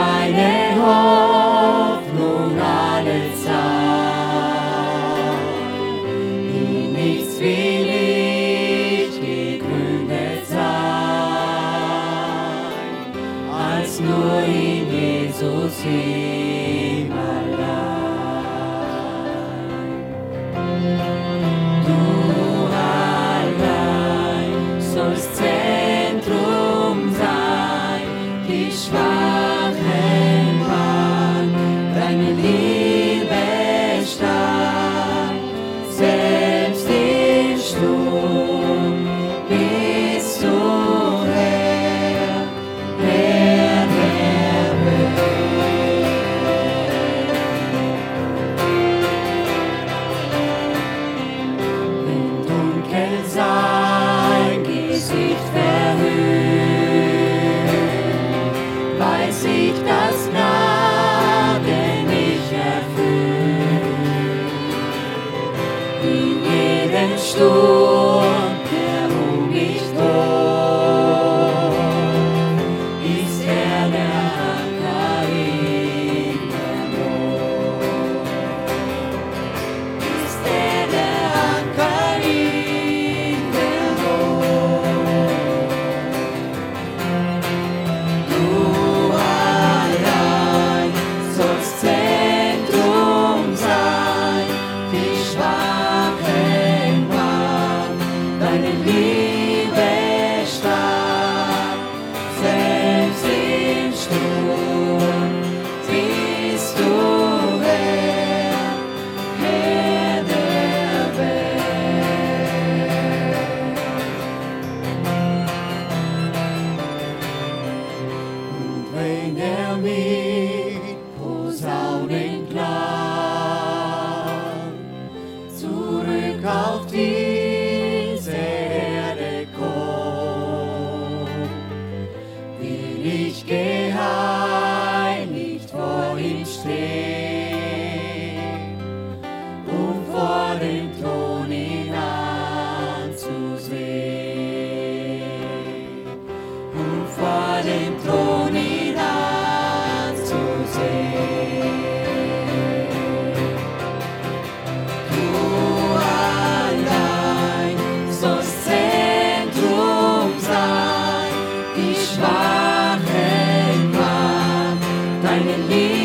meine Hoffnung alle Zeit. In nichts will ich gegründet sein, als nur in Jesus ihm allein. Du allein sollst Zentrum sein, die Schwachen waren, deine Liebe stark, selbst im Sturm bist du Herr, Herr der Welt. Wenn dunkel sein Gesicht verhüllt, weiß ich, dass Gnade mich erfüllt. In jedem Sturm, der um mich tobt, ist er der Anker in der Not. Ist er der Anker in der Not. Du allein sollst Zentrum sein, die Schwachen waren, deine Liebe stark, selbst im Sturm bist du Herr, Herr der Welt. Und wenn er mit Posaunenklang zurück auf diese Erde kommt, will ich geheiligt vor ihm stehen, um vor dem Thron ihn anzusehen, um vor dem Thron ihn anzusehen. Du allein sollst Zentrum sein, die Schwachen waren, deine Liebe